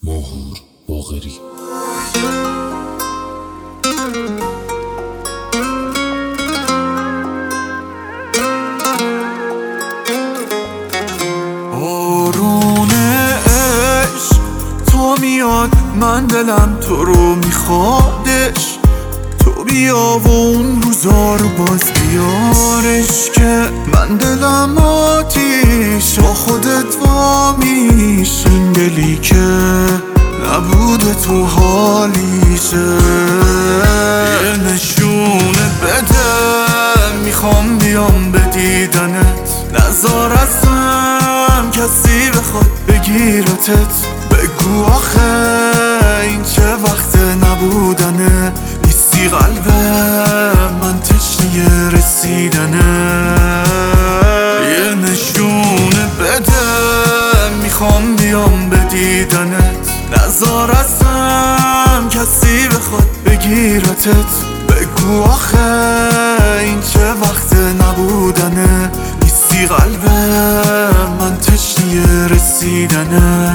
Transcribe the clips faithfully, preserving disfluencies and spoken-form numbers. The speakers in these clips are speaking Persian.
ماهور باقری. بارون عشق تو میاد، من دلم تو رو میخوادش. تو بیا و اون روزا رو باز بیارش، که من دلم آتیش با خودت وامیش. این دلی که نبوده تو حالیشه، یه نشونه بده، میخوام بیام به دیدنت. نزار ازم کسی بخواد بگیرتت. بگو آخه این چه وقت نبودنه، نیستی قلبم، من تشنه رسیدنه. یه نشونه بده، میخوام بیام به دیدنت. نزار ازم کسی بخواد بگیرتت. بگو آخه این چه وقت نبودنه، نیستی قلبم، من تشنه رسیدنه.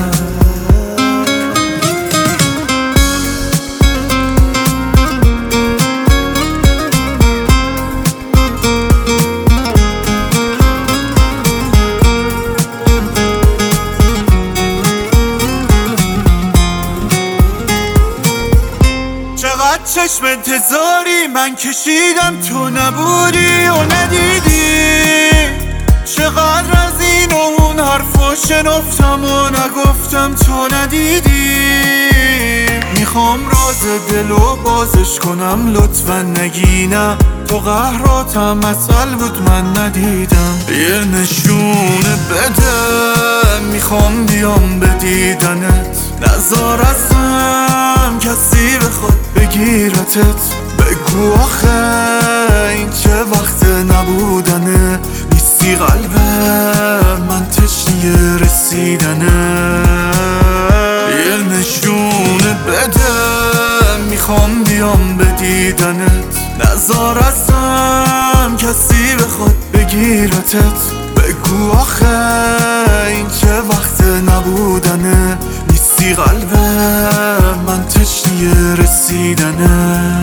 چقدر چشم انتظاری من کشیدم، تو نبودی و ندیدی. چقدر از این و اون حرفا شنفتم و نگفتم، تو ندیدی. میخوام راز دلو بازش کنم، لطفا نگینم. تو قهراتم اصل بود من ندیدم. یه نشونه بده، میخوام بیام به دیدنت. نزار ازم کسی بخواد بگیرتت. بگو آخه این چه وقت نبودنه، نیستی قلبم، من تشنه رسیدنه. یه نشونه بده، میخوام بیام به دیدنت. نزار ازم کسی بخواد بگیرتت. بگو آخه این چه وقت نبودنه، نیستی قلبم، من تشنه رسیدنه.